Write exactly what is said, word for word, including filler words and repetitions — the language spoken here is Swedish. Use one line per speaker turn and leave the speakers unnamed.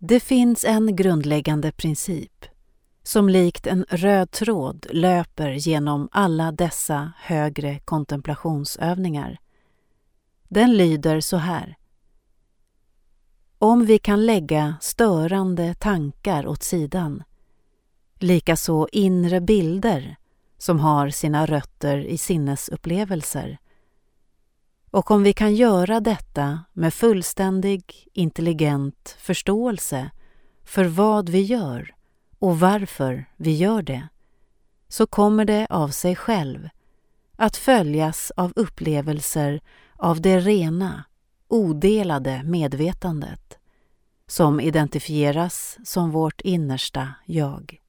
Det finns en grundläggande princip som likt en röd tråd löper genom alla dessa högre kontemplationsövningar. Den lyder så här. Om vi kan lägga störande tankar åt sidan, likaså inre bilder som har sina rötter i sinnesupplevelser, och om vi kan göra detta med fullständig, intelligent förståelse för vad vi gör och varför vi gör det, så kommer det av sig själv att följas av upplevelser av det rena, odelade medvetandet som identifieras som vårt innersta jag.